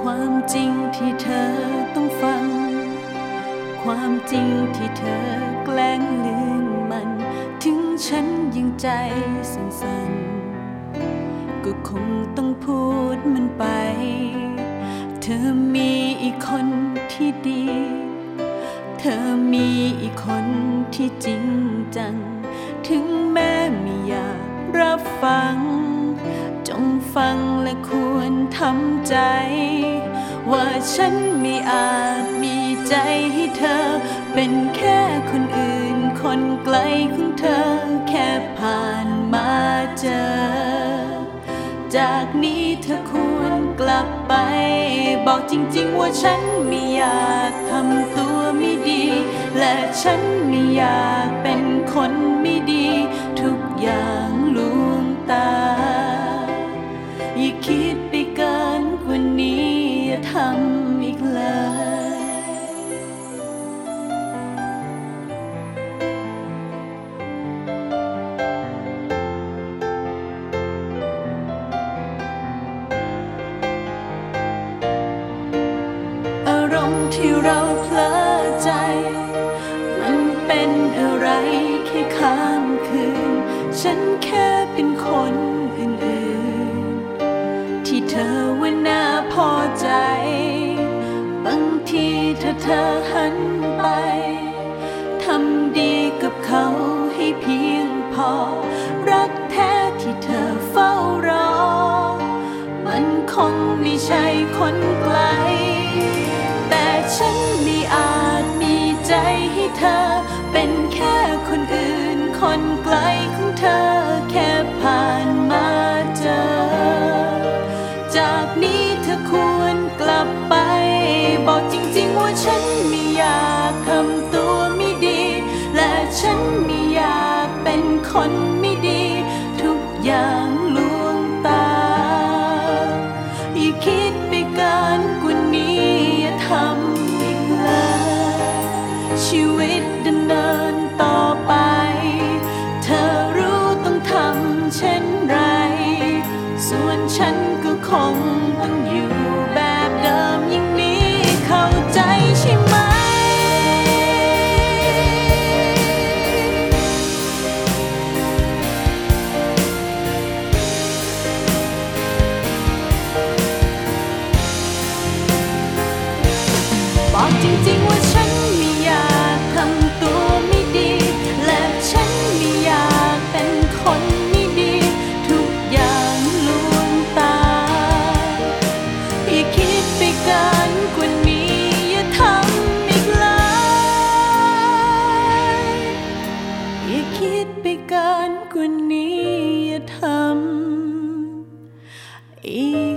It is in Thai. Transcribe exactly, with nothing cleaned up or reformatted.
ความจริงที่เธอต้องฟังความจริงที่เธอแกล้งลืมมันถึงฉันยังใจสั่นๆก็คงต้องพูดมันไปเธอมีอีกคนที่ดีเธอมีอีกคนที่จริงจังถึงแม้ไม่อยากรับฟังจงฟังและควรทำใจว่าฉันไม่อาจมีใจให้เธอเป็นแค่คนอื่นคนไกลของเธอแค่ผ่านมาเจอจากนี้เธอควรกลับไปบอกจริงๆว่าฉันไม่อยากทำตัวไม่ดีและฉันไม่อยากเป็นคนไม่ดีทุกอย่างลวงตาอย่าคิดไปเกินกว่านี้อย่าทำอีกเลยอารมณ์ที่เราเพลอใจมันเป็นอะไรแค่ข้ามคืนฉันแค่เป็นคนอื่นๆที่เธอว่าน่าพอใจบางทีถ้าเธอหันไปทำดีกับเขาให้เพียงพอรักแท้ที่เธอเฝ้ารอมันคงไม่ใช่คนไกลแต่ฉันไม่อาจมีใจให้เธอเป็นแค่คนอื่นคนไกลของเธอแค่ผ่านมาเจอจากนี้เธอควรกลับไปบอกจริงๆว่าฉันไม่อยากทำตัวไม่ดีและฉันไม่อยากเป็นคนไม่ดีทุกอย่างลวงตาอย่าคิดไปเกินกว่านี้อย่าทำอีกเลยชีวิตดำเนินต่อไปเธอรู้ต้องทำเช่นไรส่วนฉันก็คงต้องอยู่แบบเดิมอย่างนี้เข้าใจใช่ไหมบอกจริงๆว่าฉันไม่อยากทำตัวไม่ดีและฉันไม่อยากเป็นคนไม่ดีทุกอย่างลวงตาอย่าคิดไปเกินกว่านี้อย่าทำอีกเลยอย่าคิดไปเกินกว่านี้อย่าทำอีก